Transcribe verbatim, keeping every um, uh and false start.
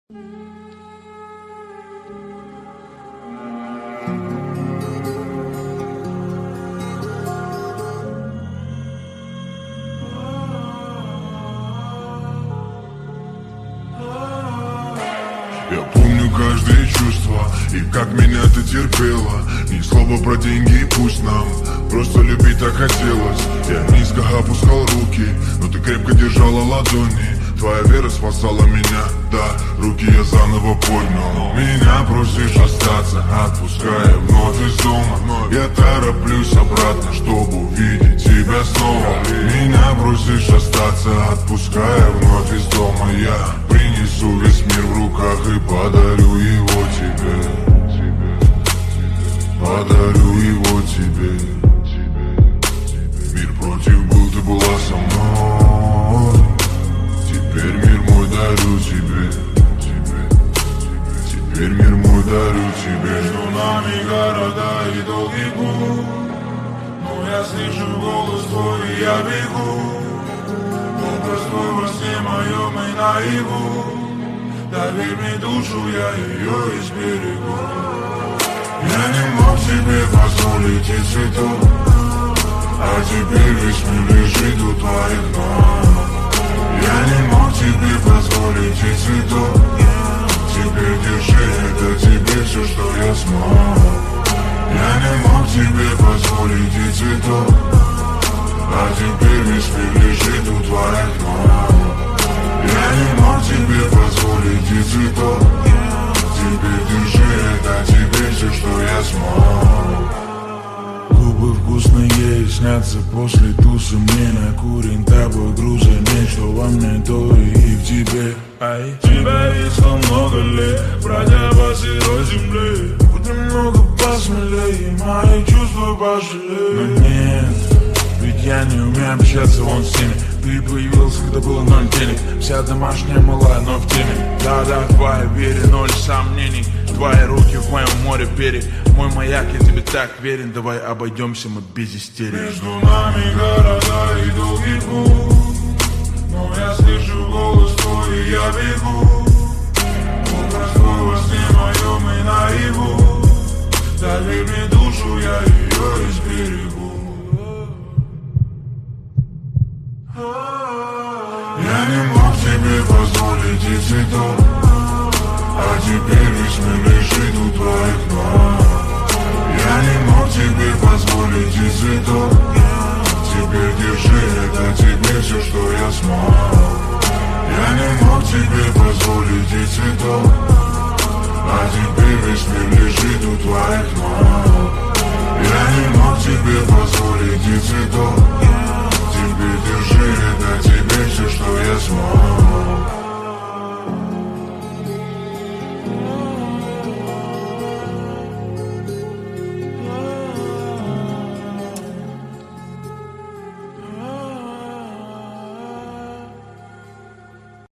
Я помню каждое чувство и как меня ты терпела. Ни слова про деньги, пусть нам просто любить так хотелось. Я низко опускал руки, но ты крепко держала ладони. Твоя вера спасала меня, да, руки я заново поднял. Меня просишь остаться, отпуская вновь из дома. Я тороплюсь обратно, чтобы увидеть тебя снова. Меня просишь остаться, отпуская вновь из дома. Я принесу весь мир в руках и подарю его тебе. Подарю его тебе. Мир против был, ты была со мной. Теперь мир мой дарю тебе. Теперь мир мой дарю тебе. Между нами города и долгий путь, но я слышу голос твой и я бегу. Образ твой во сне моем и наяву. Доверь мне душу, я ее изберегу. Я не мог себе позволить и цветов, а теперь весь мир лежит у твоих ног. Я не мог тебе позволить и цветов, теперь держи, это тебе все, что я смог. Я не мог тебе позволить и цветов, а теперь весь мир лежит у твоих ног. Я не мог тебе позволить и цветов, теперь держи, это тебе все, что я смог. Губы вкусные снятся после тусы. Мне накурен тобой груза. Нечто во мне то и в тебе. Ай, тебя весло много лет, бродя по сырой земле. Будь немного посмелее, мои чувства пожалей. Но нет, ведь я не умею общаться вон с теми. Ты появился, когда было ноль денег. Вся домашняя малая, но в теме. Да-да, в твоей вере ноль сомнений. Твои руки в моем море перьев. Мой маяк, я тебе так верен. Давай обойдемся мы без истерии. Между нами города и долгий путь, но я слышу голос твой и я бегу. Образ твой во сне моем и наяву. Доверь мне душу, я ее изберегу. Я не мог тебе позволить и цветов, а теперь весь мир лежит у твоих ног. Я не мог тебе позволить и цветов, теперь держи, это тебе все, что я смог. Я не мог тебе позволить и цветов, а теперь весь мир лежит у твоих ног. Я не мог тебе позволить и цветов,